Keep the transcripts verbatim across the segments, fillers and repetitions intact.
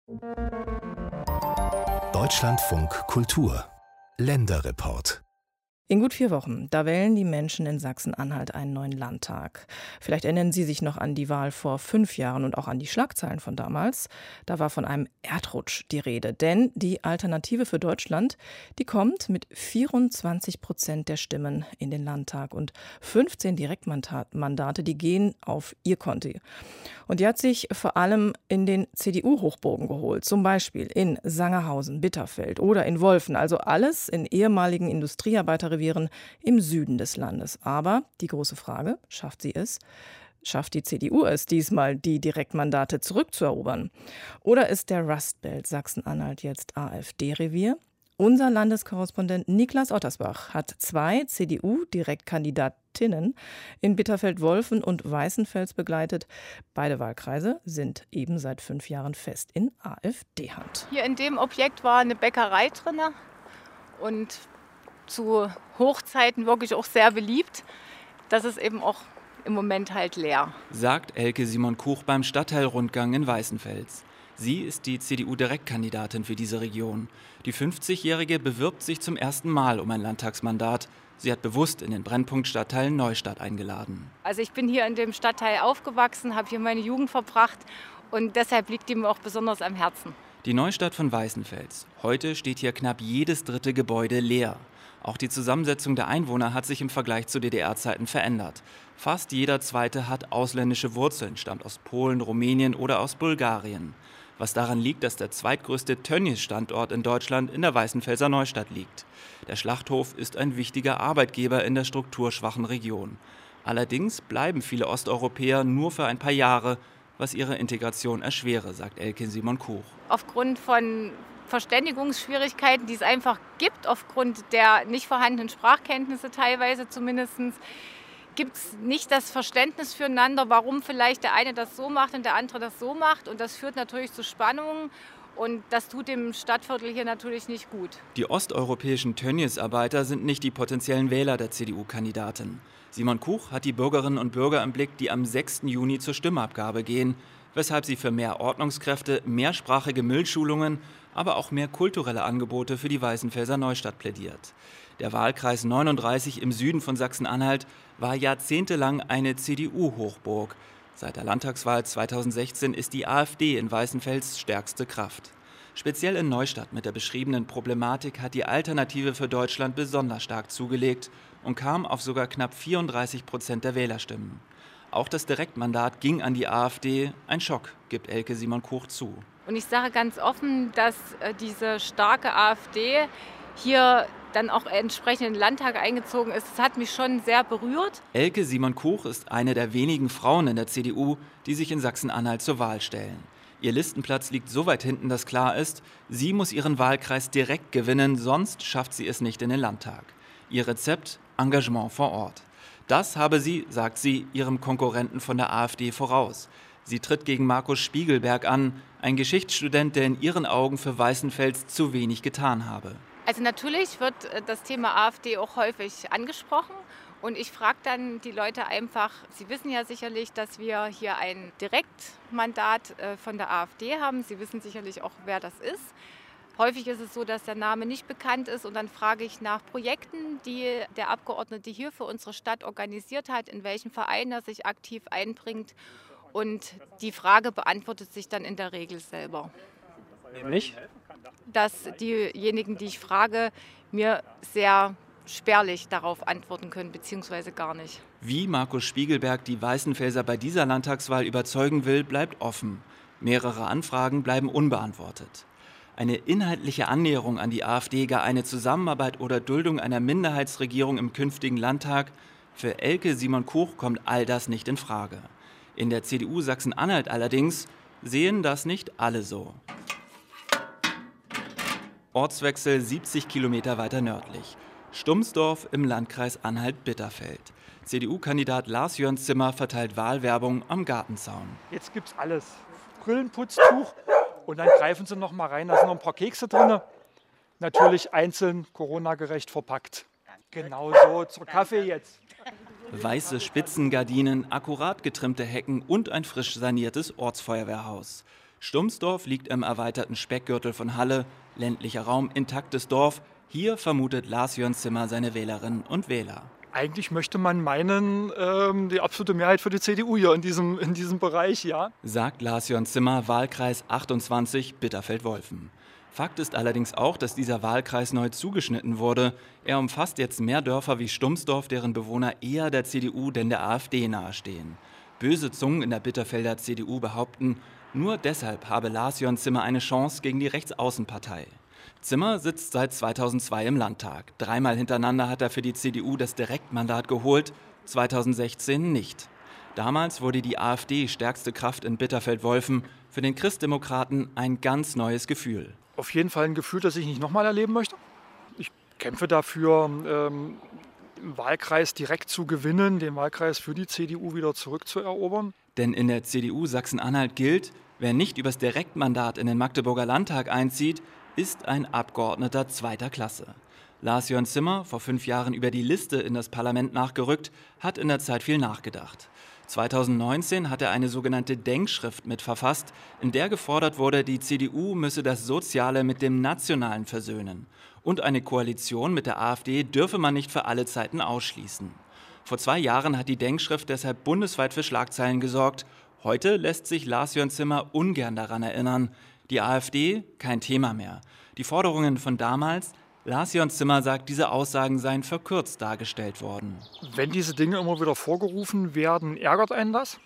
Deutschlandfunk Kultur Länderreport. In gut vier Wochen, da wählen die Menschen in Sachsen-Anhalt einen neuen Landtag. Vielleicht erinnern Sie sich noch an die Wahl vor fünf Jahren und auch an die Schlagzeilen von damals. Da war von einem Erdrutsch die Rede, denn die Alternative für Deutschland, die kommt mit vierundzwanzig Prozent der Stimmen in den Landtag und fünfzehn Direktmandate, die gehen auf ihr Konto. Und die hat sich vor allem in den C D U-Hochburgen geholt, zum Beispiel in Sangerhausen, Bitterfeld oder in Wolfen, also alles in ehemaligen Industriearbeiterrevieren im Süden des Landes. Aber die große Frage, schafft sie es? Schafft die C D U es diesmal, die Direktmandate zurückzuerobern? Oder ist der Rust Belt Sachsen-Anhalt jetzt AfD-Revier? Unser Landeskorrespondent Niklas Ottersbach hat zwei C D U-Direktkandidatinnen in Bitterfeld-Wolfen und Weißenfels begleitet. Beide Wahlkreise sind eben seit fünf Jahren fest in AfD-Hand. Hier in dem Objekt war eine Bäckerei drin und zu Hochzeiten wirklich auch sehr beliebt. Das ist eben auch im Moment halt leer. Sagt Elke Simon Kuch beim Stadtteilrundgang in Weißenfels. Sie ist die C D U-Direktkandidatin für diese Region. Die fünfzigjährige bewirbt sich zum ersten Mal um ein Landtagsmandat. Sie hat bewusst in den Brennpunktstadtteil Neustadt eingeladen. Also ich bin hier in dem Stadtteil aufgewachsen, habe hier meine Jugend verbracht und deshalb liegt die mir auch besonders am Herzen. Die Neustadt von Weißenfels. Heute steht hier knapp jedes dritte Gebäude leer. Auch die Zusammensetzung der Einwohner hat sich im Vergleich zu D D R-Zeiten verändert. Fast jeder Zweite hat ausländische Wurzeln, stammt aus Polen, Rumänien oder aus Bulgarien. Was daran liegt, dass der zweitgrößte Tönnies-Standort in Deutschland in der Weißenfelser Neustadt liegt. Der Schlachthof ist ein wichtiger Arbeitgeber in der strukturschwachen Region. Allerdings bleiben viele Osteuropäer nur für ein paar Jahre, was ihre Integration erschwere, sagt Elke Simon Kuch. Aufgrund von Verständigungsschwierigkeiten, die es einfach gibt, aufgrund der nicht vorhandenen Sprachkenntnisse teilweise zumindest, gibt es nicht das Verständnis füreinander, warum vielleicht der eine das so macht und der andere das so macht. Und das führt natürlich zu Spannungen und das tut dem Stadtviertel hier natürlich nicht gut. Die osteuropäischen Tönnies-Arbeiter sind nicht die potenziellen Wähler der C D U-Kandidatin. Simon Kuch hat die Bürgerinnen und Bürger im Blick, die am sechsten Juni zur Stimmabgabe gehen, weshalb sie für mehr Ordnungskräfte, mehrsprachige Müllschulungen, aber auch mehr kulturelle Angebote für die Weißenfelser Neustadt plädiert. Der Wahlkreis neununddreißig im Süden von Sachsen-Anhalt war jahrzehntelang eine C D U-Hochburg. Seit der Landtagswahl zweitausendsechzehn ist die AfD in Weißenfels stärkste Kraft. Speziell in Neustadt mit der beschriebenen Problematik hat die Alternative für Deutschland besonders stark zugelegt und kam auf sogar knapp vierunddreißig Prozent der Wählerstimmen. Auch das Direktmandat ging an die AfD. Ein Schock, gibt Elke Simon Kuch zu. Und ich sage ganz offen, dass äh, diese starke AfD hier dann auch entsprechend in den Landtag eingezogen ist. Das hat mich schon sehr berührt. Elke Simon Kuch ist eine der wenigen Frauen in der C D U, die sich in Sachsen-Anhalt zur Wahl stellen. Ihr Listenplatz liegt so weit hinten, dass klar ist, sie muss ihren Wahlkreis direkt gewinnen, sonst schafft sie es nicht in den Landtag. Ihr Rezept: Engagement vor Ort. Das habe sie, sagt sie, ihrem Konkurrenten von der AfD voraus. Sie tritt gegen Markus Spiegelberg an, ein Geschichtsstudent, der in ihren Augen für Weißenfels zu wenig getan habe. Also natürlich wird das Thema AfD auch häufig angesprochen und ich frage dann die Leute einfach, Sie wissen ja sicherlich, dass wir hier ein Direktmandat von der AfD haben. Sie wissen sicherlich auch, wer das ist. Häufig ist es so, dass der Name nicht bekannt ist und dann frage ich nach Projekten, die der Abgeordnete hier für unsere Stadt organisiert hat, in welchen Verein er sich aktiv einbringt und die Frage beantwortet sich dann in der Regel selber. Nämlich? Dass diejenigen, die ich frage, mir sehr spärlich darauf antworten können, beziehungsweise gar nicht. Wie Markus Spiegelberg die Weißenfelser bei dieser Landtagswahl überzeugen will, bleibt offen. Mehrere Anfragen bleiben unbeantwortet. Eine inhaltliche Annäherung an die AfD, gar eine Zusammenarbeit oder Duldung einer Minderheitsregierung im künftigen Landtag, für Elke Simon Kuch kommt all das nicht in Frage. In der C D U Sachsen-Anhalt allerdings sehen das nicht alle so. Ortswechsel siebzig Kilometer weiter nördlich. Stumsdorf im Landkreis Anhalt-Bitterfeld. C D U-Kandidat Lars-Jörn Zimmer verteilt Wahlwerbung am Gartenzaun. Jetzt gibt's alles. Brillenputztuch und dann greifen Sie noch mal rein. Da sind noch ein paar Kekse drin. Natürlich einzeln Corona-gerecht verpackt. Genau so zur Kaffee jetzt. Weiße Spitzengardinen, akkurat getrimmte Hecken und ein frisch saniertes Ortsfeuerwehrhaus. Stumsdorf liegt im erweiterten Speckgürtel von Halle, ländlicher Raum, intaktes Dorf. Hier vermutet Lars-Jörn Zimmer seine Wählerinnen und Wähler. Eigentlich möchte man meinen, ähm, die absolute Mehrheit für die C D U hier in diesem, in diesem Bereich, ja. Sagt Lars-Jörn Zimmer, Wahlkreis achtundzwanzig, Bitterfeld-Wolfen. Fakt ist allerdings auch, dass dieser Wahlkreis neu zugeschnitten wurde. Er umfasst jetzt mehr Dörfer wie Stumsdorf, deren Bewohner eher der C D U denn der AfD nahestehen. Böse Zungen in der Bitterfelder C D U behaupten, nur deshalb habe Lars-Jörn Zimmer eine Chance gegen die Rechtsaußenpartei. Zimmer sitzt seit zweitausendzwei im Landtag. Dreimal hintereinander hat er für die C D U das Direktmandat geholt, zweitausendsechzehn nicht. Damals wurde die AfD stärkste Kraft in Bitterfeld-Wolfen, für den Christdemokraten ein ganz neues Gefühl. Auf jeden Fall ein Gefühl, das ich nicht nochmal erleben möchte. Ich kämpfe dafür, ähm, im Wahlkreis direkt zu gewinnen, den Wahlkreis für die C D U wieder zurückzuerobern. Denn in der C D U Sachsen-Anhalt gilt, wer nicht übers Direktmandat in den Magdeburger Landtag einzieht, ist ein Abgeordneter zweiter Klasse. Lars-Jörn Zimmer, vor fünf Jahren über die Liste in das Parlament nachgerückt, hat in der Zeit viel nachgedacht. zweitausendneunzehn hat er eine sogenannte Denkschrift mitverfasst, in der gefordert wurde, die C D U müsse das Soziale mit dem Nationalen versöhnen. Und eine Koalition mit der AfD dürfe man nicht für alle Zeiten ausschließen. Vor zwei Jahren hat die Denkschrift deshalb bundesweit für Schlagzeilen gesorgt. Heute lässt sich Lars-Jörn Zimmer ungern daran erinnern. Die AfD, kein Thema mehr. Die Forderungen von damals, Lars-Jörn Zimmer sagt, diese Aussagen seien verkürzt dargestellt worden. Wenn diese Dinge immer wieder vorgerufen werden, ärgert einen das.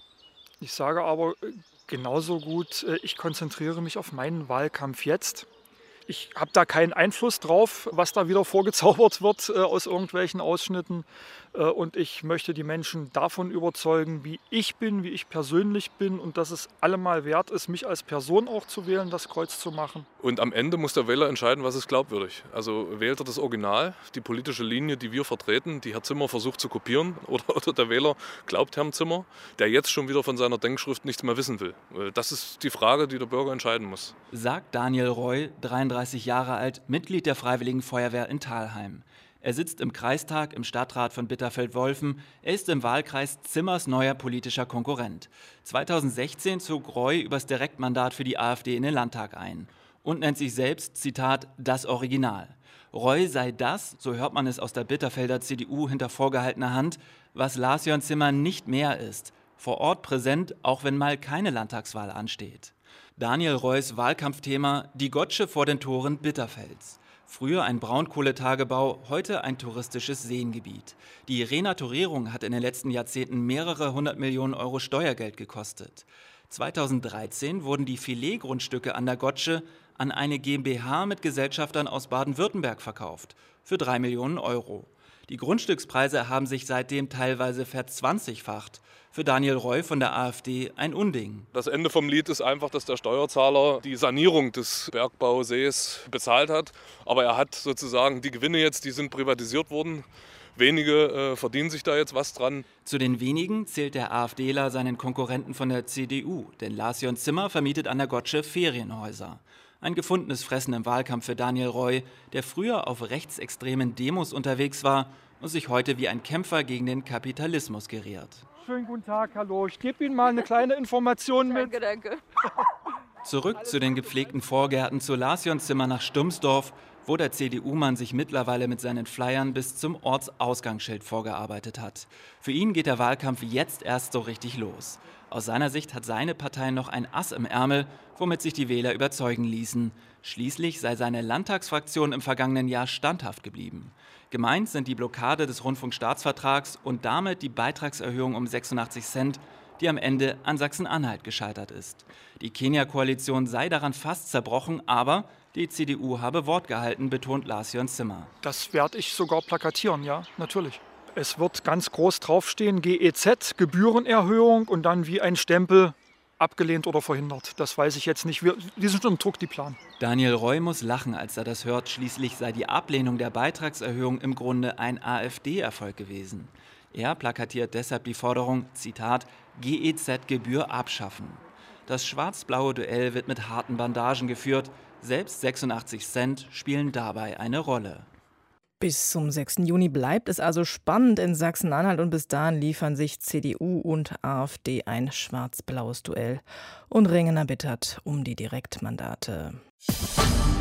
Ich sage aber genauso gut, ich konzentriere mich auf meinen Wahlkampf jetzt. Ich habe da keinen Einfluss drauf, was da wieder vorgezaubert wird äh, aus irgendwelchen Ausschnitten. Äh, und ich möchte die Menschen davon überzeugen, wie ich bin, wie ich persönlich bin und dass es allemal wert ist, mich als Person auch zu wählen, das Kreuz zu machen. Und am Ende muss der Wähler entscheiden, was ist glaubwürdig. Also wählt er das Original, die politische Linie, die wir vertreten, die Herr Zimmer versucht zu kopieren, oder, oder der Wähler glaubt Herrn Zimmer, der jetzt schon wieder von seiner Denkschrift nichts mehr wissen will. Das ist die Frage, die der Bürger entscheiden muss. Sagt Daniel Roy, dreiunddreißig Jahre alt, Mitglied der Freiwilligen Feuerwehr in Thalheim. Er sitzt im Kreistag im Stadtrat von Bitterfeld-Wolfen. Er ist im Wahlkreis Zimmers neuer politischer Konkurrent. zweitausendsechzehn zog Roy übers Direktmandat für die AfD in den Landtag ein und nennt sich selbst, Zitat, das Original. Roy sei das, so hört man es aus der Bitterfelder C D U hinter vorgehaltener Hand, was Lars-Jörn Zimmer nicht mehr ist. Vor Ort präsent, auch wenn mal keine Landtagswahl ansteht. Daniel Roys Wahlkampfthema, die Gotsche vor den Toren Bitterfelds. Früher ein Braunkohletagebau, heute ein touristisches Seengebiet. Die Renaturierung hat in den letzten Jahrzehnten mehrere hundert Millionen Euro Steuergeld gekostet. zweitausenddreizehn wurden die Filetgrundstücke an der Gotsche an eine GmbH mit Gesellschaftern aus Baden-Württemberg verkauft, für drei Millionen Euro. Die Grundstückspreise haben sich seitdem teilweise verzwanzigfacht. Für Daniel Roy von der AfD ein Unding. Das Ende vom Lied ist einfach, dass der Steuerzahler die Sanierung des Bergbausees bezahlt hat. Aber er hat sozusagen die Gewinne jetzt, die sind privatisiert worden. Wenige äh, verdienen sich da jetzt was dran. Zu den wenigen zählt der AfDler seinen Konkurrenten von der C D U. Denn Lars-Jörn Zimmer vermietet an der Gotsche Ferienhäuser. Ein gefundenes Fressen im Wahlkampf für Daniel Roy, der früher auf rechtsextremen Demos unterwegs war und sich heute wie ein Kämpfer gegen den Kapitalismus geriert. Schönen guten Tag, hallo. Ich gebe Ihnen mal eine kleine Information mit. Danke, danke. Zurück zu den gepflegten Vorgärten zu Lars-Jörn Zimmer nach Stumsdorf, wo der C D U-Mann sich mittlerweile mit seinen Flyern bis zum Ortsausgangsschild vorgearbeitet hat. Für ihn geht der Wahlkampf jetzt erst so richtig los. Aus seiner Sicht hat seine Partei noch ein Ass im Ärmel, womit sich die Wähler überzeugen ließen. Schließlich sei seine Landtagsfraktion im vergangenen Jahr standhaft geblieben. Gemeint sind die Blockade des Rundfunkstaatsvertrags und damit die Beitragserhöhung um sechsundachtzig Cent, die am Ende an Sachsen-Anhalt gescheitert ist. Die Kenia-Koalition sei daran fast zerbrochen, aber die C D U habe Wort gehalten, betont Lars-Jörn Zimmer. Das werde ich sogar plakatieren, ja, natürlich. Es wird ganz groß draufstehen, G E Z, Gebührenerhöhung und dann wie ein Stempel abgelehnt oder verhindert. Das weiß ich jetzt nicht. Wir, die sind schon im Druck, die planen. Daniel Roy muss lachen, als er das hört. Schließlich sei die Ablehnung der Beitragserhöhung im Grunde ein AfD-Erfolg gewesen. Er plakatiert deshalb die Forderung, Zitat, G E Z-Gebühr abschaffen. Das schwarz-blaue Duell wird mit harten Bandagen geführt. Selbst sechsundachtzig Cent spielen dabei eine Rolle. Bis zum sechsten Juni bleibt es also spannend in Sachsen-Anhalt und bis dahin liefern sich C D U und AfD ein schwarz-blaues Duell und ringen erbittert um die Direktmandate.